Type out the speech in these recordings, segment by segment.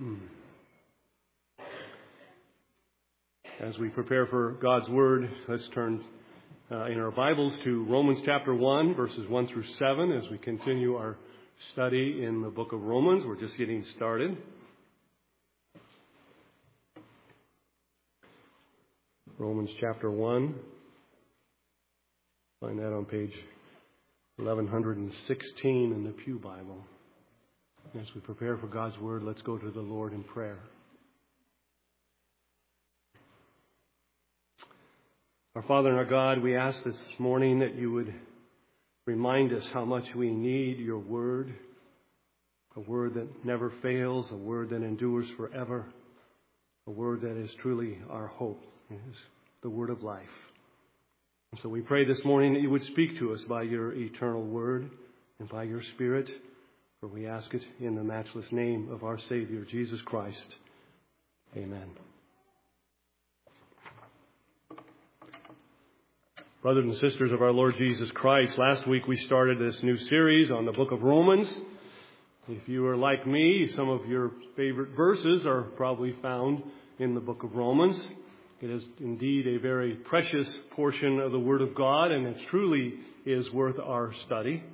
As we prepare for God's Word, let's turn in our Bibles to Romans chapter 1, verses 1 through 7, as we continue our study in the book of Romans. We're just getting started. Romans chapter 1. Find that on page 1116 in the Pew Bible. As we prepare for God's Word, let's go to the Lord in prayer. Our Father and our God, we ask this morning that you would remind us how much we need your Word, a Word that never fails, a Word that endures forever, a Word that is truly our hope, is the Word of life. And so we pray this morning that you would speak to us by your eternal Word and by your Spirit, for we ask it in the matchless name of our Savior, Jesus Christ. Amen. Brothers and sisters of our Lord Jesus Christ, last week we started this new series on the book of Romans. If you are like me, some of your favorite verses are probably found in the book of Romans. It is indeed a very precious portion of the Word of God, and it truly is worth our study.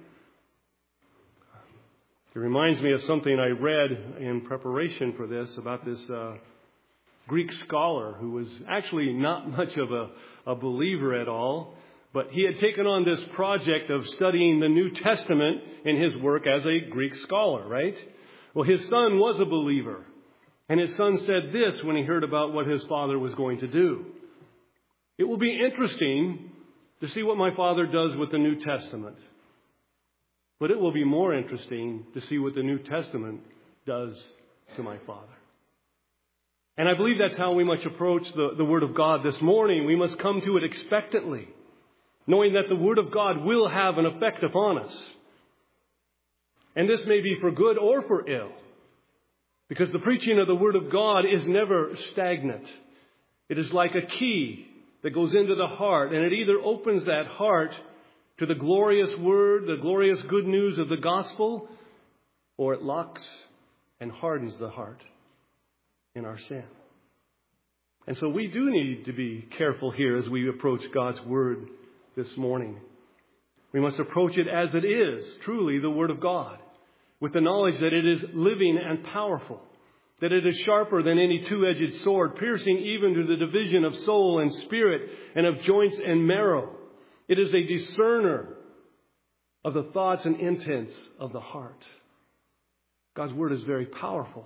It reminds me of something I read in preparation for this about this Greek scholar who was actually not much of a believer at all, but he had taken on this project of studying the New Testament in his work as a Greek scholar, right? Well, his son was a believer, and his son said this when he heard about what his father was going to do. It will be interesting to see what my father does with the New Testament, but it will be more interesting to see what the New Testament does to my father. And I believe that's how we must approach the Word of God this morning. We must come to it expectantly, knowing that the Word of God will have an effect upon us. And this may be for good or for ill, because the preaching of the Word of God is never stagnant. It is like a key that goes into the heart, and it either opens that heart to the glorious Word, the glorious good news of the gospel, or it locks and hardens the heart in our sin. And so we do need to be careful here as we approach God's Word this morning. We must approach it as it is, truly the Word of God, with the knowledge that it is living and powerful, that it is sharper than any two-edged sword, piercing even to the division of soul and spirit and of joints and marrow. It is a discerner of the thoughts and intents of the heart. God's Word is very powerful.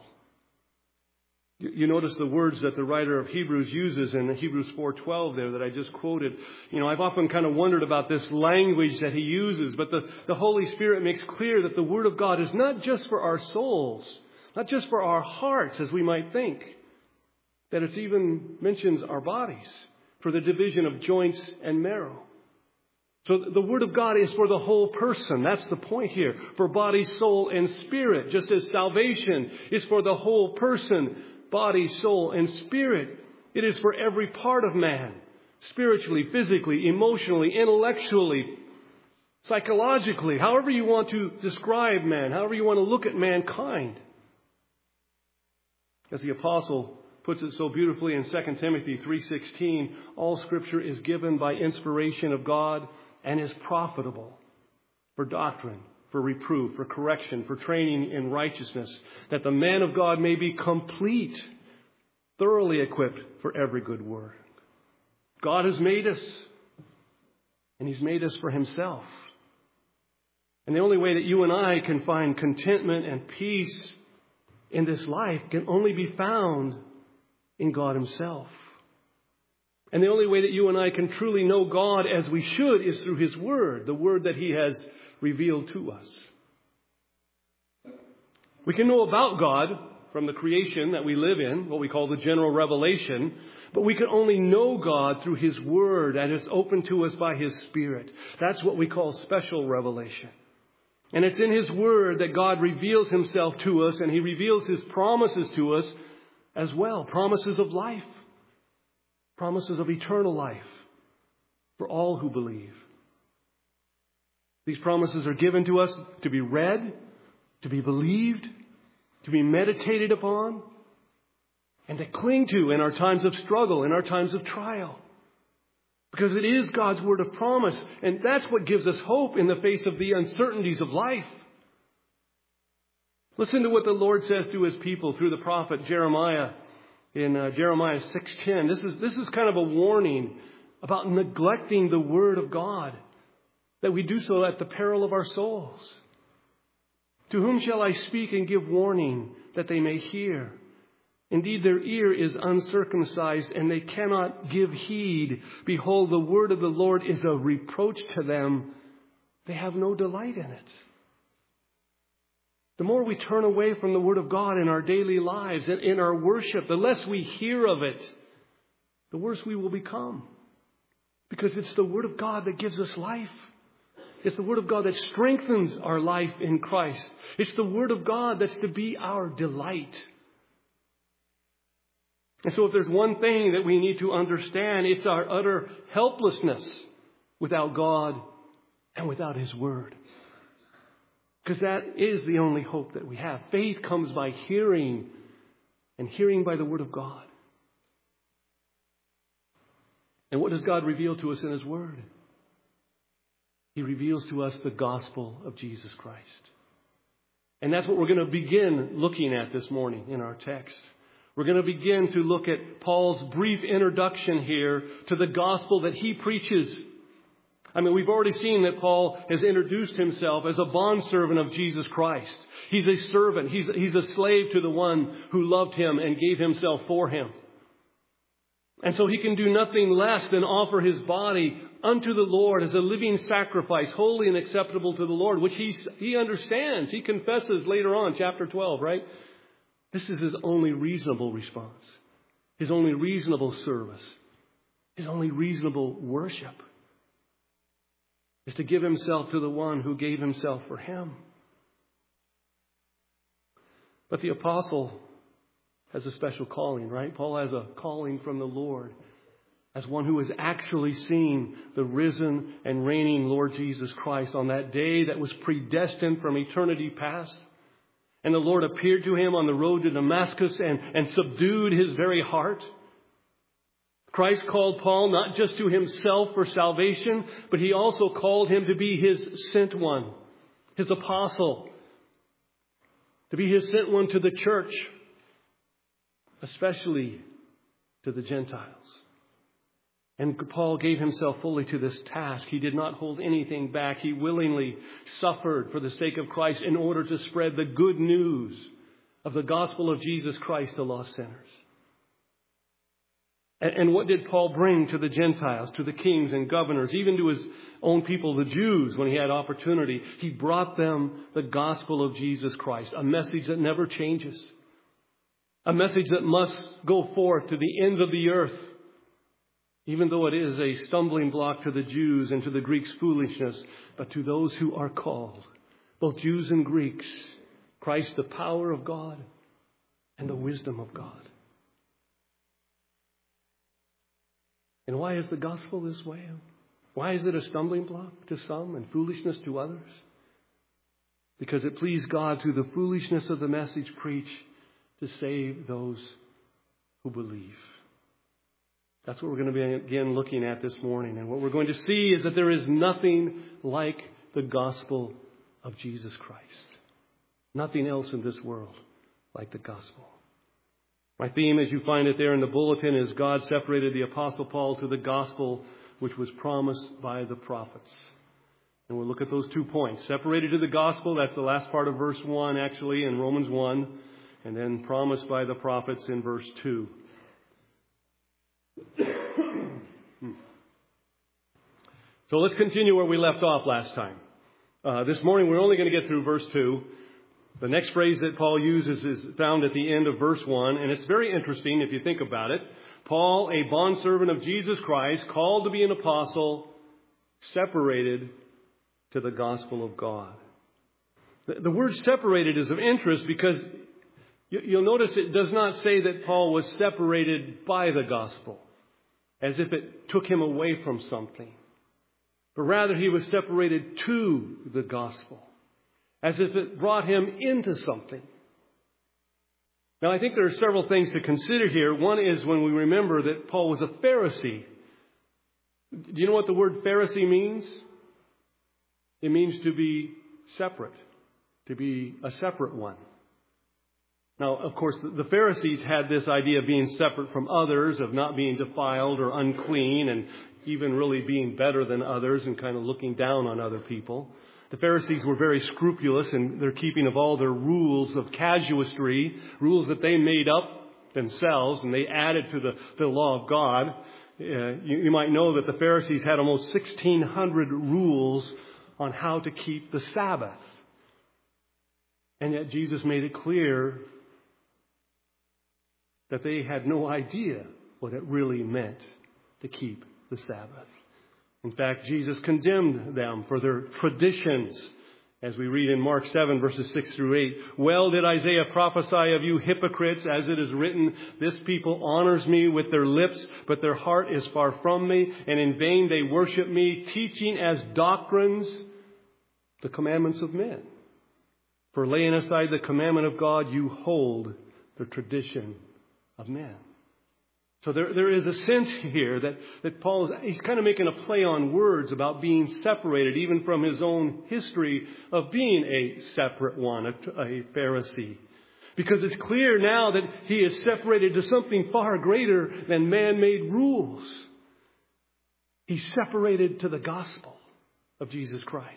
You notice the words that the writer of Hebrews uses in Hebrews 4:12 there that I just quoted. I've often kind of wondered about this language that he uses, but the Holy Spirit makes clear that the Word of God is not just for our souls, not just for our hearts as we might think, that it even mentions our bodies for the division of joints and marrow. So the Word of God is for the whole person. That's the point here. For body, soul, and spirit. Just as salvation is for the whole person, body, soul, and spirit. It is for every part of man. Spiritually, physically, emotionally, intellectually, psychologically. However you want to describe man. However you want to look at mankind. As the apostle puts it so beautifully in 2 Timothy 3:16, all Scripture is given by inspiration of God and is profitable for doctrine, for reproof, for correction, for training in righteousness, that the man of God may be complete, thoroughly equipped for every good work. God has made us, and He's made us for Himself. And the only way that you and I can find contentment and peace in this life can only be found in God Himself. And the only way that you and I can truly know God as we should is through His Word, the Word that He has revealed to us. We can know about God from the creation that we live in, what we call the general revelation, but we can only know God through His Word, and it's open to us by His Spirit. That's what we call special revelation. And it's in His Word that God reveals Himself to us, and He reveals His promises to us as well. Promises of life. Promises of eternal life for all who believe. These promises are given to us to be read, to be believed, to be meditated upon, and to cling to in our times of struggle, in our times of trial. Because it is God's word of promise, and that's what gives us hope in the face of the uncertainties of life. Listen to what the Lord says to His people through the prophet Jeremiah in Jeremiah 6:10. This is kind of a warning about neglecting the word of God, that we do so at the peril of our souls. To whom shall I speak and give warning that they may hear? Indeed, their ear is uncircumcised, and they cannot give heed. Behold, the word of the Lord is a reproach to them. They have no delight in it. The more we turn away from the word of God in our daily lives and in our worship, the less we hear of it, the worse we will become. Because it's the word of God that gives us life. It's the word of God that strengthens our life in Christ. It's the word of God that's to be our delight. And so if there's one thing that we need to understand, it's our utter helplessness without God and without His word. Because that is the only hope that we have. Faith comes by hearing, and hearing by the word of God. And what does God reveal to us in His word? He reveals to us the gospel of Jesus Christ. And that's what we're going to begin looking at this morning in our text. We're going to begin to look at Paul's brief introduction here to the gospel that he preaches. I mean, we've already seen that Paul has introduced himself as a bondservant of Jesus Christ. He's a servant. He's a slave to the one who loved him and gave himself for him. And so he can do nothing less than offer his body unto the Lord as a living sacrifice, holy and acceptable to the Lord, which he understands. He confesses later on, chapter 12, right? This is his only reasonable response, his only reasonable service, his only reasonable worship is to give himself to the one who gave himself for him. But the apostle has a special calling, right? Paul has a calling from the Lord as one who has actually seen the risen and reigning Lord Jesus Christ on that day that was predestined from eternity past. And the Lord appeared to him on the road to Damascus and subdued his very heart. Christ called Paul not just to himself for salvation, but he also called him to be his sent one, his apostle, to be his sent one to the church, especially to the Gentiles. And Paul gave himself fully to this task. He did not hold anything back. He willingly suffered for the sake of Christ in order to spread the good news of the gospel of Jesus Christ to lost sinners. And what did Paul bring to the Gentiles, to the kings and governors, even to his own people, the Jews, when he had opportunity? He brought them the gospel of Jesus Christ, a message that never changes, a message that must go forth to the ends of the earth, even though it is a stumbling block to the Jews and to the Greeks' foolishness, but to those who are called, both Jews and Greeks, Christ, the power of God and the wisdom of God. And why is the gospel this way? Why is it a stumbling block to some and foolishness to others? Because it pleased God through the foolishness of the message preached to save those who believe. That's what we're going to begin looking at this morning. And what we're going to see is that there is nothing like the gospel of Jesus Christ. Nothing else in this world like the gospel. My theme, as you find it there in the bulletin, is God separated the Apostle Paul to the gospel which was promised by the prophets. And we'll look at those 2 points. Separated to the gospel, that's the last part of verse 1 actually in Romans 1. And then promised by the prophets in verse 2. So let's continue where we left off last time. This morning we're only going to get through verse 2. The next phrase that Paul uses is found at the end of verse 1, and it's very interesting if you think about it. Paul, a bondservant of Jesus Christ, called to be an apostle, separated to the gospel of God. The word separated is of interest because you'll notice it does not say that Paul was separated by the gospel, as if it took him away from something. But rather he was separated to the gospel, as if it brought him into something. Now, I think there are several things to consider here. One is when we remember that Paul was a Pharisee. Do you know what the word Pharisee means? It means to be separate, to be a separate one. Now, of course, the Pharisees had this idea of being separate from others, of not being defiled or unclean, and even really being better than others and kind of looking down on other people. The Pharisees were very scrupulous in their keeping of all their rules of casuistry, rules that they made up themselves, and they added to the law of God. You might know that the Pharisees had almost 1,600 rules on how to keep the Sabbath. And yet Jesus made it clear that they had no idea what it really meant to keep the Sabbath. In fact, Jesus condemned them for their traditions, as we read in Mark 7, verses 6 through 8. Well did Isaiah prophesy of you hypocrites, as it is written, this people honors me with their lips, but their heart is far from me, and in vain they worship me, teaching as doctrines the commandments of men. For laying aside the commandment of God, you hold the tradition of men. So there is a sense here that Paul he's kind of making a play on words about being separated, even from his own history of being a separate one, a Pharisee. Because it's clear now that he is separated to something far greater than man-made rules. He's separated to the gospel of Jesus Christ.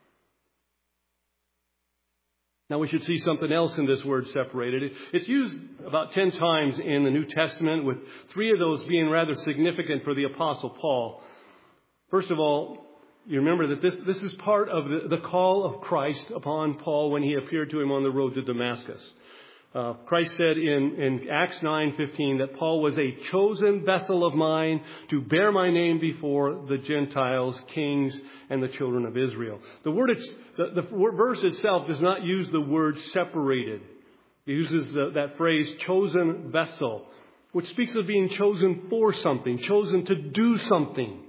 Now we should see something else in this word separated. It's used about 10 times in the New Testament, with 3 of those being rather significant for the Apostle Paul. First of all, you remember that this is part of the call of Christ upon Paul when he appeared to him on the road to Damascus. Christ said in Acts 9:15 that Paul was a chosen vessel of mine to bear my name before the Gentiles, kings, and the children of Israel. The verse itself does not use the word separated. It uses that phrase chosen vessel, which speaks of being chosen for something, chosen to do something.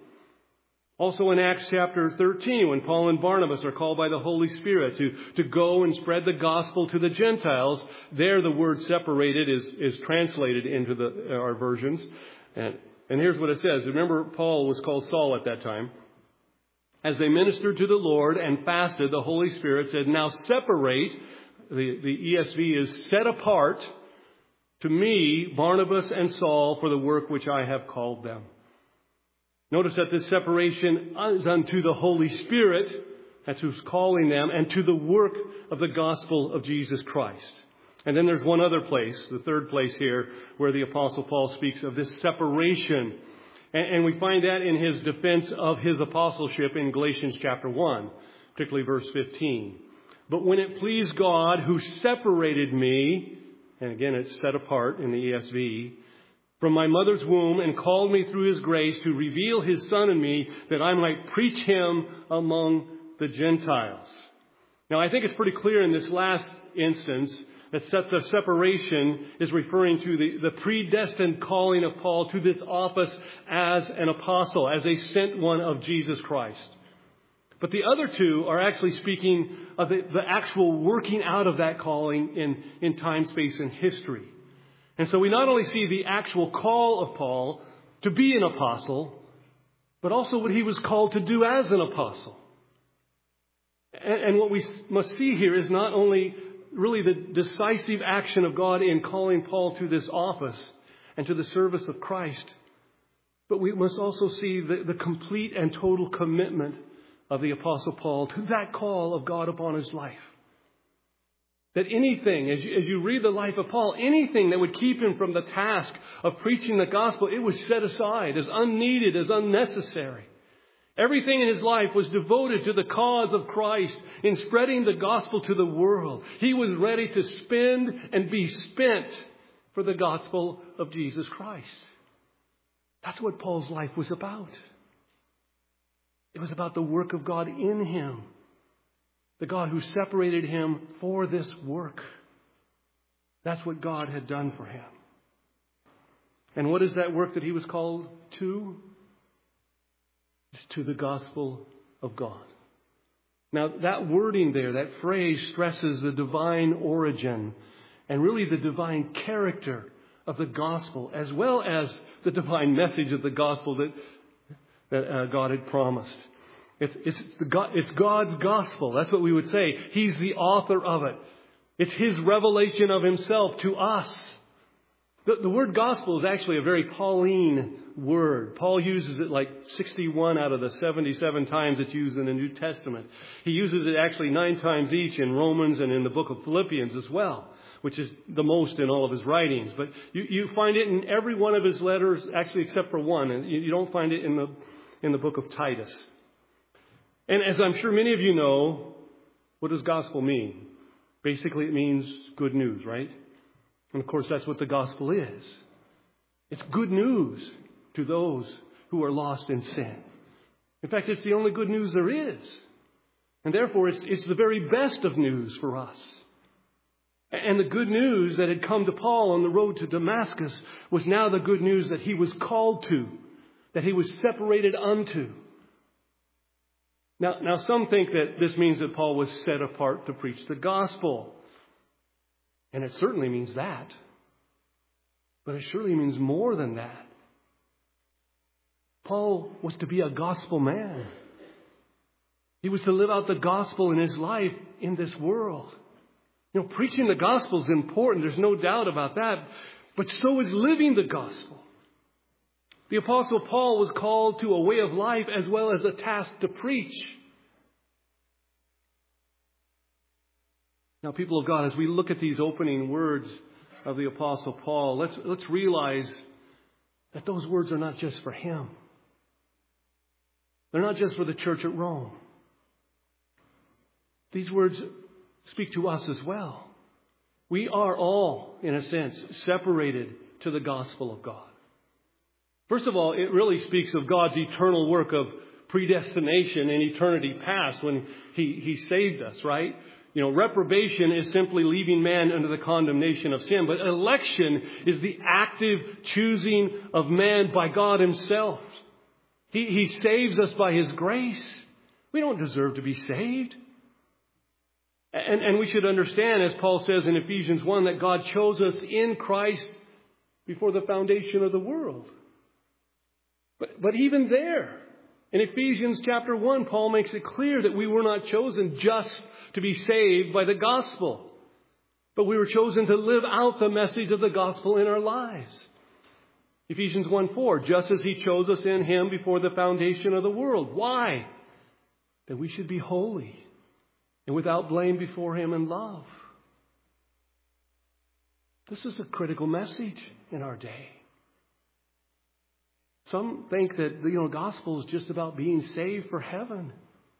Also in Acts chapter 13, when Paul and Barnabas are called by the Holy Spirit to go and spread the gospel to the Gentiles, there the word separated is translated into our versions. And here's what it says. Remember, Paul was called Saul at that time. As they ministered to the Lord and fasted, the Holy Spirit said, now separate, the ESV is set apart, to me, Barnabas and Saul, for the work which I have called them. Notice that this separation is unto the Holy Spirit, that's who's calling them, and to the work of the gospel of Jesus Christ. And then there's one other place, the third place here, where the Apostle Paul speaks of this separation. And we find that in his defense of his apostleship in Galatians chapter 1, particularly verse 15. But when it pleased God who separated me, and again it's set apart in the ESV, from my mother's womb, and called me through His grace to reveal His Son in me, that I might preach Him among the Gentiles. Now, I think it's pretty clear in this last instance that the separation is referring to the predestined calling of Paul to this office as an apostle, as a sent one of Jesus Christ. But the other two are actually speaking of the actual working out of that calling in time, space, and history. And so we not only see the actual call of Paul to be an apostle, but also what he was called to do as an apostle. And what we must see here is not only really the decisive action of God in calling Paul to this office and to the service of Christ, but we must also see the complete and total commitment of the Apostle Paul to that call of God upon his life. That anything, as you read the life of Paul, anything that would keep him from the task of preaching the gospel, it was set aside as unneeded, as unnecessary. Everything in his life was devoted to the cause of Christ in spreading the gospel to the world. He was ready to spend and be spent for the gospel of Jesus Christ. That's what Paul's life was about. It was about the work of God in him. The God who separated him for this work. That's what God had done for him. And what is that work that he was called to? It's to the gospel of God. Now, that wording there, that phrase stresses the divine origin and really the divine character of the gospel, as well as the divine message of the gospel that God had promised. It's God's gospel. That's what we would say. He's the author of it. It's His revelation of Himself to us. The word gospel is actually a very Pauline word. Paul uses it like 61 out of the 77 times it's used in the New Testament. He uses it actually 9 times each in Romans and in the book of Philippians as well, which is the most in all of his writings. But you find it in every one of his letters, actually except for one. And you don't find it in the book of Titus. And as I'm sure many of you know, what does gospel mean? Basically, it means good news, right? And of course, that's what the gospel is. It's good news to those who are lost in sin. In fact, it's the only good news there is. And therefore, it's the very best of news for us. And the good news that had come to Paul on the road to Damascus was now the good news that he was called to, that he was separated unto. Now, some think that this means that Paul was set apart to preach the gospel. And it certainly means that. But it surely means more than that. Paul was to be a gospel man. He was to live out the gospel in his life in this world. You know, preaching the gospel is important. There's no doubt about that. But so is living the gospel. The Apostle Paul was called to a way of life as well as a task to preach. Now, people of God, as we look at these opening words of the Apostle Paul, let's realize that those words are not just for him. They're not just for the church at Rome. These words speak to us as well. We are all, in a sense, separated to the gospel of God. First of all, it really speaks of God's eternal work of predestination in eternity past when He saved us, right? You know, reprobation is simply leaving man under the condemnation of sin. But election is the active choosing of man by God Himself. He saves us by His grace. We don't deserve to be saved. And we should understand, as Paul says in Ephesians 1, that God chose us in Christ before the foundation of the world. But even there, in Ephesians chapter 1, Paul makes it clear that we were not chosen just to be saved by the gospel, but we were chosen to live out the message of the gospel in our lives. Ephesians 1:4, just as He chose us in Him before the foundation of the world. Why? That we should be holy and without blame before Him in love. This is a critical message in our day. Some think that the gospel is just about being saved for heaven.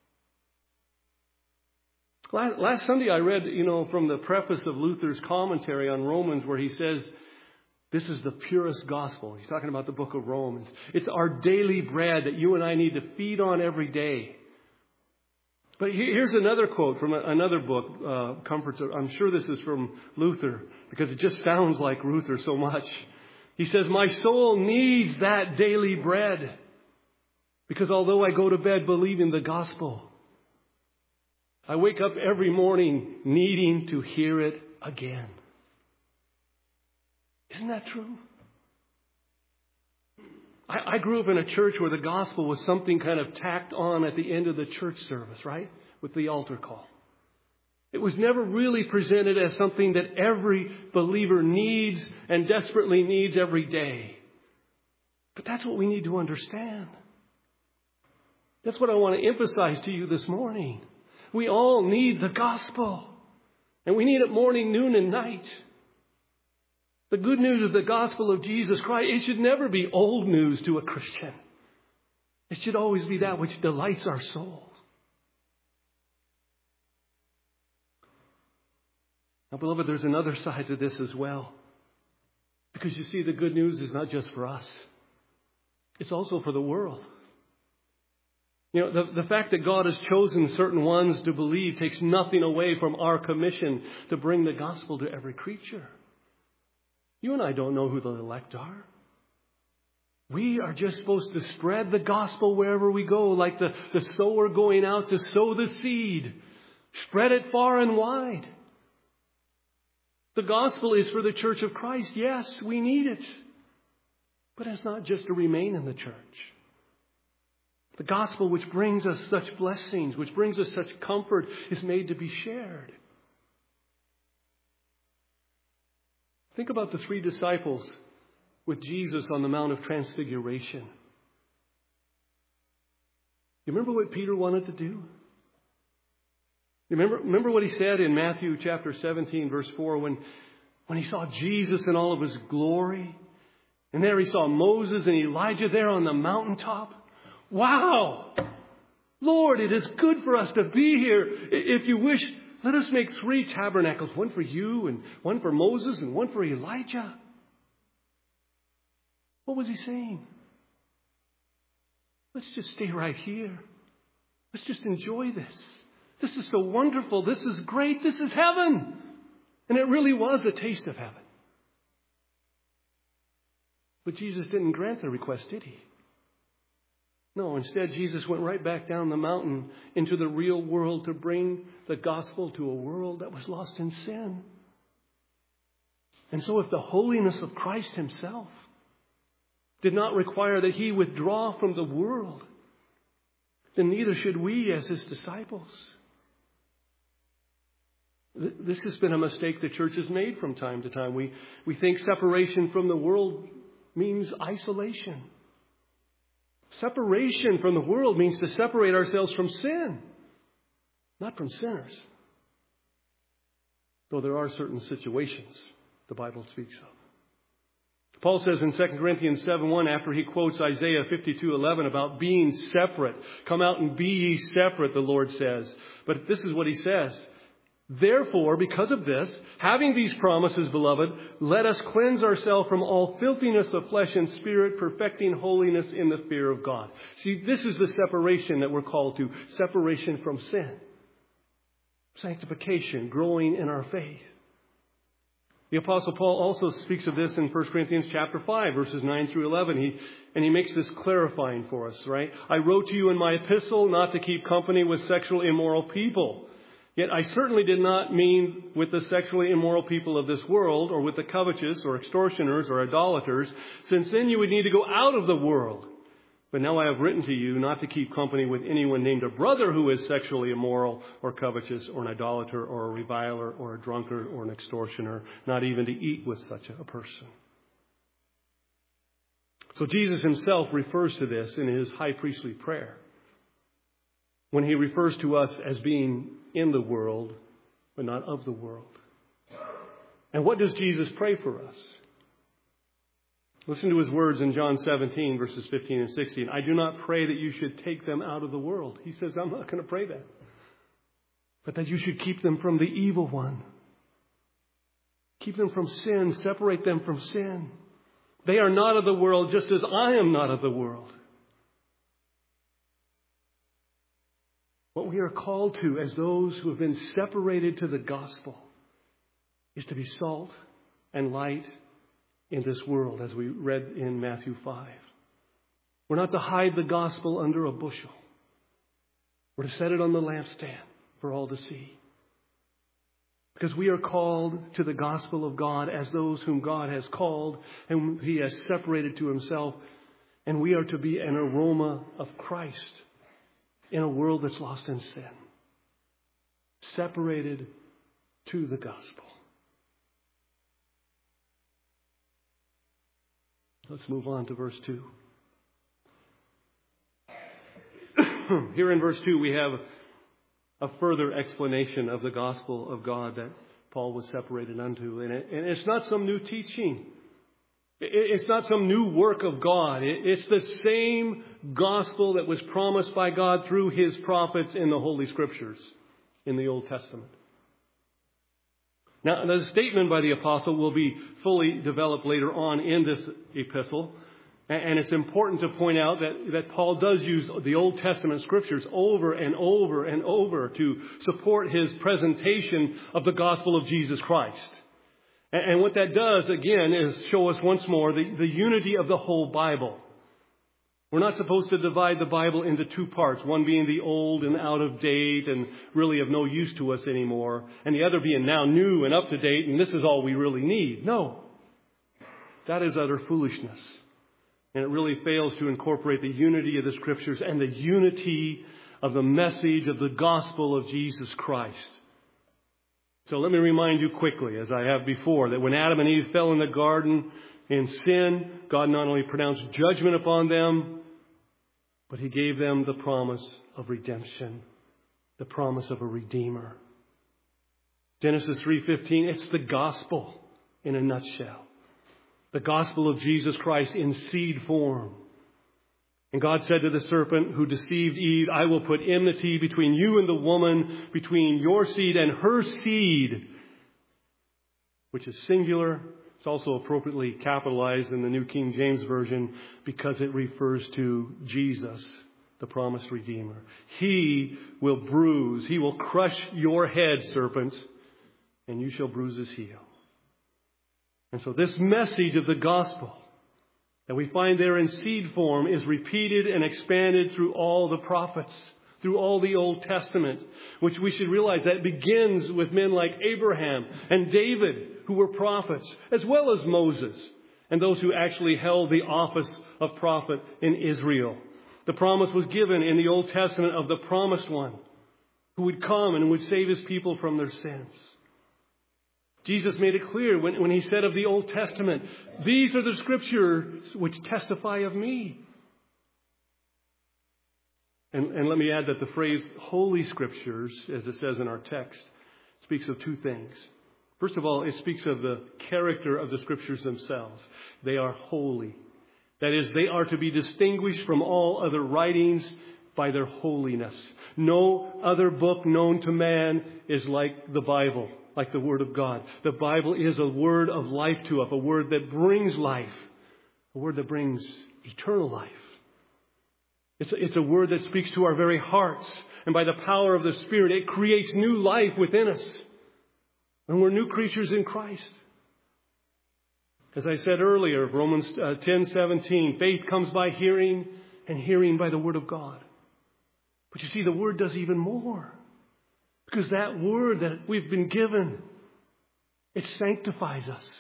Last Sunday I read, from the preface of Luther's commentary on Romans where he says, this is the purest gospel. He's talking about the book of Romans. It's our daily bread that you and I need to feed on every day. But here's another quote from another book, Comforts. I'm sure this is from Luther because it just sounds like Luther so much. He says, my soul needs that daily bread because although I go to bed believing the gospel, I wake up every morning needing to hear it again. Isn't that true? I grew up in a church where the gospel was something kind of tacked on at the end of the church service, right? With the altar call. It was never really presented as something that every believer needs and desperately needs every day. But that's what we need to understand. That's what I want to emphasize to you this morning. We all need the gospel. And we need it morning, noon, and night. The good news of the gospel of Jesus Christ, it should never be old news to a Christian. It should always be that which delights our souls. Now, beloved, there's another side to this as well. Because you see, the good news is not just for us. It's also for the world. The fact that God has chosen certain ones to believe takes nothing away from our commission to bring the gospel to every creature. You and I don't know who the elect are. We are just supposed to spread the gospel wherever we go, like the sower going out to sow the seed. Spread it far and wide. The gospel is for the church of Christ. Yes, we need it. But it's not just to remain in the church. The gospel which brings us such blessings, which brings us such comfort, is made to be shared. Think about the 3 disciples with Jesus on the Mount of Transfiguration. You remember what Peter wanted to do? You remember what he said in Matthew chapter 17, verse 4, when he saw Jesus in all of his glory? And there he saw Moses and Elijah there on the mountaintop. Wow! Lord, it is good for us to be here. If you wish, let us make 3 tabernacles, one for you and one for Moses and one for Elijah. What was he saying? Let's just stay right here. Let's just enjoy this. This is so wonderful. This is great. This is heaven. And it really was a taste of heaven. But Jesus didn't grant the request, did he? No, instead Jesus went right back down the mountain into the real world to bring the gospel to a world that was lost in sin. And so if the holiness of Christ himself did not require that he withdraw from the world, then neither should we as his disciples. This has been a mistake the church has made from time to time. We think separation from the world means isolation. Separation from the world means to separate ourselves from sin, not from sinners. Though there are certain situations the Bible speaks of. Paul says in 2 Corinthians 7:1, after he quotes Isaiah 52:11 about being separate, come out and be ye separate, the Lord says. But this is what he says. Therefore, because of this, having these promises, beloved, let us cleanse ourselves from all filthiness of flesh and spirit, perfecting holiness in the fear of God. See, this is the separation that we're called to. Separation from sin. Sanctification, growing in our faith. The Apostle Paul also speaks of this in 1 Corinthians chapter 5, verses 9 through 11. He makes this clarifying for us, right? I wrote to you in my epistle not to keep company with sexually immoral people. Yet I certainly did not mean with the sexually immoral people of this world, or with the covetous, or extortioners, or idolaters, since then you would need to go out of the world. But now I have written to you not to keep company with anyone named a brother who is sexually immoral, or covetous, or an idolater, or a reviler, or a drunkard, or an extortioner, not even to eat with such a person. So Jesus himself refers to this in his high priestly prayer, when he refers to us as being in the world, but not of the world. And what does Jesus pray for us? Listen to his words in John 17, verses 15 and 16. I do not pray that you should take them out of the world. He says, I'm not going to pray that. But that you should keep them from the evil one. Keep them from sin. Separate them from sin. They are not of the world, just as I am not of the world. What we are called to as those who have been separated to the gospel is to be salt and light in this world, as we read in Matthew 5. We're not to hide the gospel under a bushel. We're to set it on the lampstand for all to see. Because we are called to the gospel of God as those whom God has called and he has separated to himself. And we are to be an aroma of Christ in a world that's lost in sin. Separated to the gospel. Let's move on to verse 2. Here in verse 2 we have a further explanation of the gospel of God that Paul was separated unto. And it's not some new teaching. It's not some new work of God. It's the same gospel that was promised by God through his prophets in the Holy Scriptures in the Old Testament. Now, the statement by the apostle will be fully developed later on in this epistle. And it's important to point out that Paul does use the Old Testament Scriptures over and over and over to support his presentation of the gospel of Jesus Christ. And what that does, again, is show us once more the unity of the whole Bible. We're not supposed to divide the Bible into two parts, one being the old and out of date and really of no use to us anymore, and the other being now new and up to date, and this is all we really need. No. That is utter foolishness. And it really fails to incorporate the unity of the Scriptures and the unity of the message of the gospel of Jesus Christ. So let me remind you quickly, as I have before, that when Adam and Eve fell in the garden in sin, God not only pronounced judgment upon them, but He gave them the promise of redemption, the promise of a Redeemer. Genesis 3:15, it's the gospel in a nutshell. The gospel of Jesus Christ in seed form. And God said to the serpent who deceived Eve, I will put enmity between you and the woman, between your seed and her seed, which is singular. It's also appropriately capitalized in the New King James Version because it refers to Jesus, the promised Redeemer. He will bruise, He will crush your head, serpent, and you shall bruise His heel. And so this message of the gospel that we find there in seed form is repeated and expanded through all the prophets, through all the Old Testament, which we should realize that begins with men like Abraham and David, who were prophets, as well as Moses, and those who actually held the office of prophet in Israel. The promise was given in the Old Testament of the promised one, who would come and would save His people from their sins. Jesus made it clear when He said of the Old Testament, these are the Scriptures which testify of me. And let me add that the phrase Holy Scriptures, as it says in our text, speaks of two things. First of all, it speaks of the character of the Scriptures themselves. They are holy. That is, they are to be distinguished from all other writings by their holiness. No other book known to man is like the Bible, like the Word of God. The Bible is a word of life to us, a word that brings life, a word that brings eternal life. It's a word that speaks to our very hearts, and by the power of the Spirit, it creates new life within us. And we're new creatures in Christ. As I said earlier, Romans 10:17, faith comes by hearing, and hearing by the Word of God. But you see, the Word does even more. Because that Word that we've been given, it sanctifies us.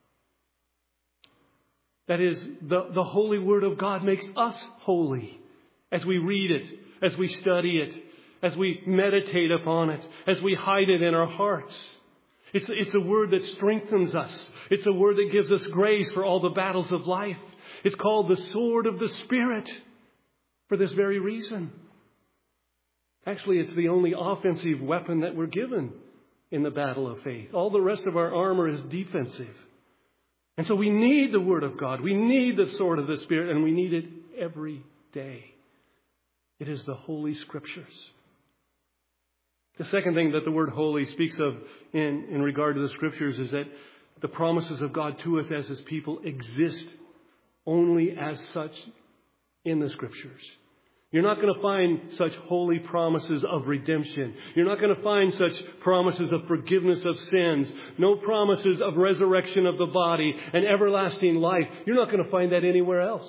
That is, the holy Word of God makes us holy as we read it, as we study it, as we meditate upon it, as we hide it in our hearts. It's a word that strengthens us. It's a word that gives us grace for all the battles of life. It's called the sword of the Spirit for this very reason. Actually, it's the only offensive weapon that we're given in the battle of faith. All the rest of our armor is defensive. And so we need the Word of God. We need the sword of the Spirit, and we need it every day. It is the Holy Scriptures. The second thing that the word holy speaks of in regard to the Scriptures is that the promises of God to us as His people exist only as such in the Scriptures. You're not going to find such holy promises of redemption. You're not going to find such promises of forgiveness of sins. No promises of resurrection of the body and everlasting life. You're not going to find that anywhere else.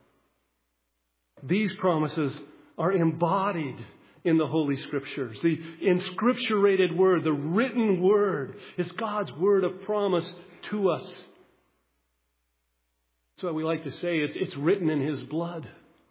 These promises are embodied in the Holy Scriptures. The inscripturated Word, the written Word, is God's word of promise to us. So we like to say it's written in His blood.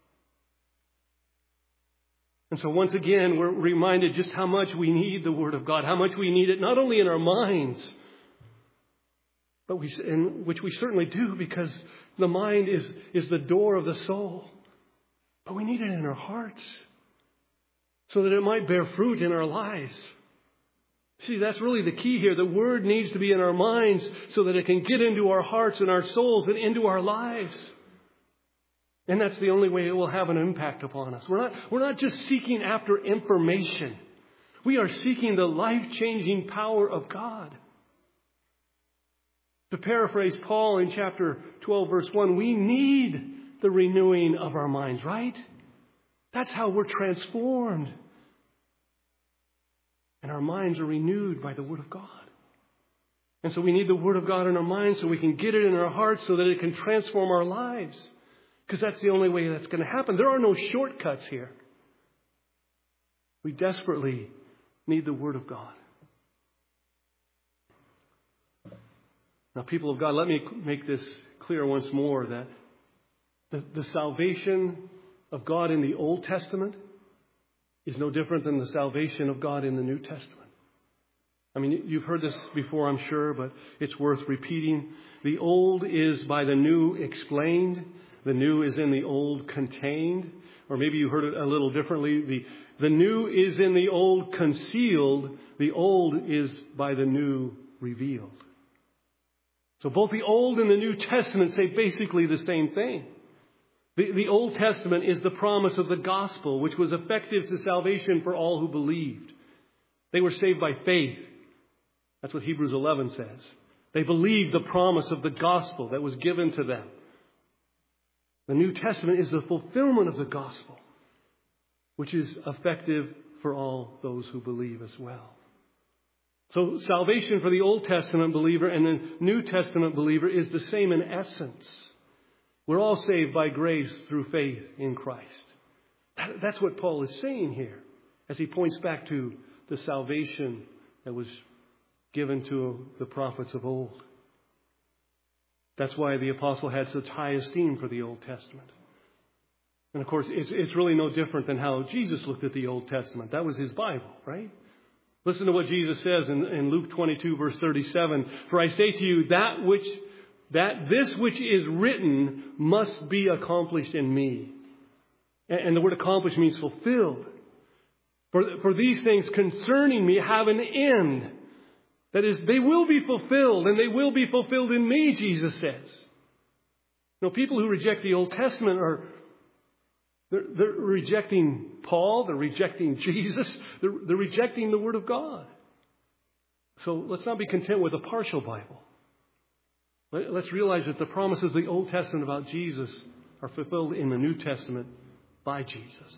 And so once again, we're reminded just how much we need the Word of God, how much we need it not only in our minds, but which we certainly do because the mind is the door of the soul. But we need it in our hearts so that it might bear fruit in our lives. See, that's really the key here. The Word needs to be in our minds so that it can get into our hearts and our souls and into our lives. And that's the only way it will have an impact upon us. We're not just seeking after information. We are seeking the life-changing power of God. To paraphrase Paul in chapter 12, verse 1, we need the renewing of our minds, right? That's how we're transformed. And our minds are renewed by the Word of God. And so we need the Word of God in our minds so we can get it in our hearts so that it can transform our lives. Because that's the only way that's going to happen. There are no shortcuts here. We desperately need the Word of God. Now, people of God, let me make this clear once more that the salvation of God in the Old Testament is no different than the salvation of God in the New Testament. I mean, you've heard this before, I'm sure, but it's worth repeating. The old is by the new explained. The new is in the old contained. Or maybe you heard it a little differently. The new is in the old concealed. The old is by the new revealed. So both the Old and the New Testament say basically the same thing. The Old Testament is the promise of the gospel, which was effective to salvation for all who believed. They were saved by faith. That's what Hebrews 11 says. They believed the promise of the gospel that was given to them. The New Testament is the fulfillment of the gospel, which is effective for all those who believe as well. So salvation for the Old Testament believer and the New Testament believer is the same in essence. We're all saved by grace through faith in Christ. That's what Paul is saying here as he points back to the salvation that was given to the prophets of old. That's why the apostle had such high esteem for the Old Testament. And of course, it's really no different than how Jesus looked at the Old Testament. That was his Bible, right? Listen to what Jesus says in Luke 22, verse 37. For I say to you that this which is written must be accomplished in me. And the word accomplished means fulfilled. For these things concerning me have an end. That is, they will be fulfilled, and they will be fulfilled in me, Jesus says. You know, people who reject the Old Testament they're rejecting Paul, they're rejecting Jesus, they're rejecting the Word of God. So let's not be content with a partial Bible. Let's realize that the promises of the Old Testament about Jesus are fulfilled in the New Testament by Jesus.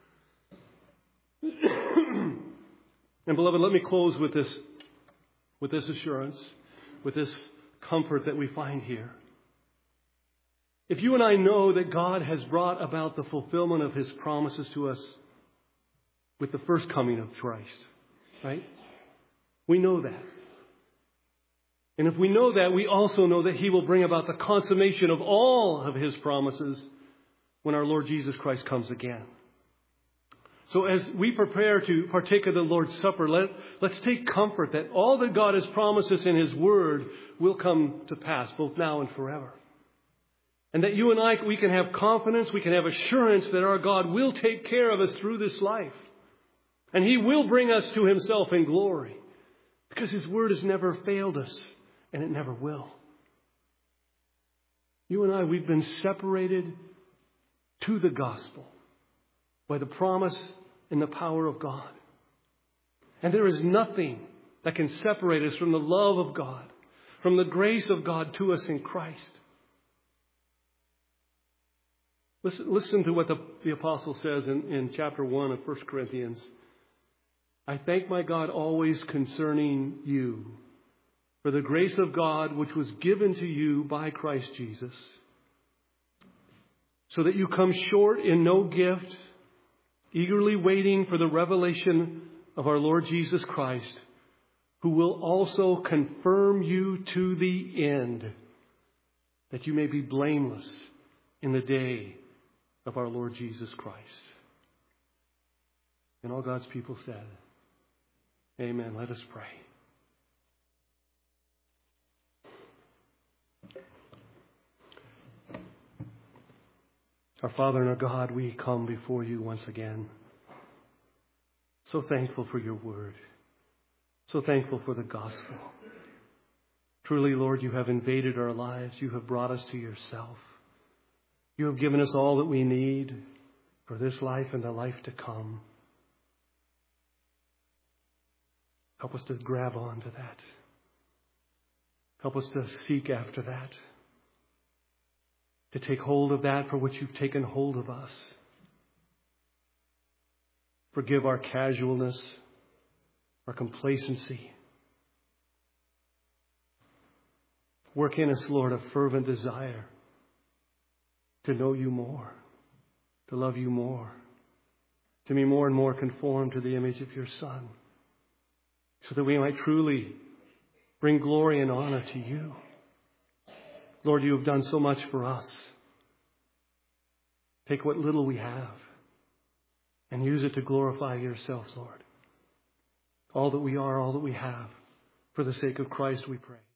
And beloved, let me close with this assurance, with this comfort that we find here. If you and I know that God has brought about the fulfillment of His promises to us with the first coming of Christ, right? We know that. And if we know that, we also know that He will bring about the consummation of all of His promises when our Lord Jesus Christ comes again. So as we prepare to partake of the Lord's Supper, let's take comfort that all that God has promised us in His Word will come to pass, both now and forever. And that you and I, we can have confidence, we can have assurance that our God will take care of us through this life. And He will bring us to Himself in glory. Because His Word has never failed us, and it never will. You and I, we've been separated to the gospel by the promise and the power of God. And there is nothing that can separate us from the love of God, from the grace of God to us in Christ. Listen to what the apostle says in chapter 1 of 1 Corinthians. I thank my God always concerning you for the grace of God which was given to you by Christ Jesus, so that you come short in no gift, eagerly waiting for the revelation of our Lord Jesus Christ, who will also confirm you to the end, that you may be blameless in the day of our Lord Jesus Christ. And all God's people said, amen. Let us pray. Our Father and our God, we come before you once again. So thankful for your word. So thankful for the gospel. Truly, Lord, you have invaded our lives. You have brought us to yourself. You have given us all that we need for this life and the life to come. Help us to grab on to that. Help us to seek after that. To take hold of that for which you've taken hold of us. Forgive our casualness, our complacency. Work in us, Lord, a fervent desire to know you more, to love you more, to be more and more conformed to the image of your Son, so that we might truly bring glory and honor to you. Lord, you have done so much for us. Take what little we have and use it to glorify yourself, Lord. All that we are, all that we have, for the sake of Christ we pray.